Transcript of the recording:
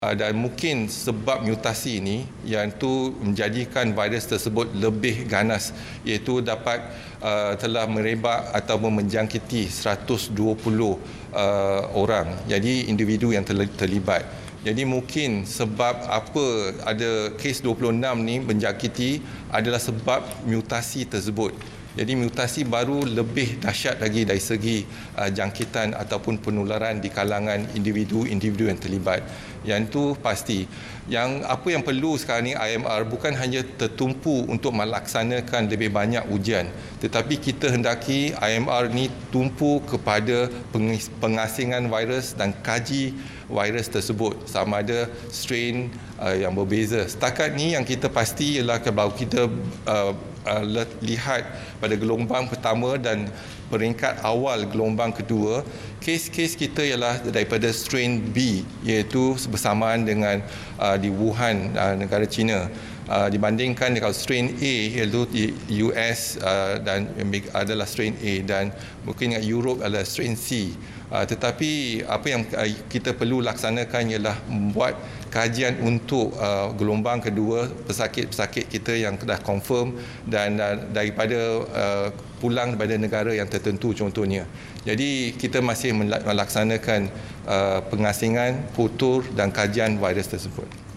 Dan mungkin sebab mutasi ini yang itu menjadikan virus tersebut lebih ganas, iaitu dapat telah merebak ataupun menjangkiti 120 orang, jadi individu yang terlibat. Jadi mungkin sebab apa ada kes 26 ni menjangkiti adalah sebab mutasi tersebut. Jadi mutasi baru lebih dahsyat lagi dari segi jangkitan ataupun penularan di kalangan individu-individu yang terlibat. Yang itu pasti. Apa yang perlu sekarang ni IMR bukan hanya tertumpu untuk melaksanakan lebih banyak ujian, tetapi kita hendaki IMR ni tumpu kepada pengasingan virus dan kaji virus tersebut sama ada strain yang berbeza. Setakat ni yang kita pasti ialah kalau kita lihat pada gelombang pertama dan peringkat awal gelombang kedua, kes-kes kita ialah daripada strain B, iaitu bersamaan dengan di Wuhan, negara China. Dibandingkan dengan strain A iaitu di US dan adalah strain A, dan mungkin dengan Europe adalah strain C. Tetapi apa yang kita perlu laksanakan ialah membuat kajian untuk gelombang kedua pesakit-pesakit kita yang dah confirm dan daripada pulang daripada negara yang tertentu contohnya. Jadi kita masih melaksanakan pengasingan, kultur dan kajian virus tersebut.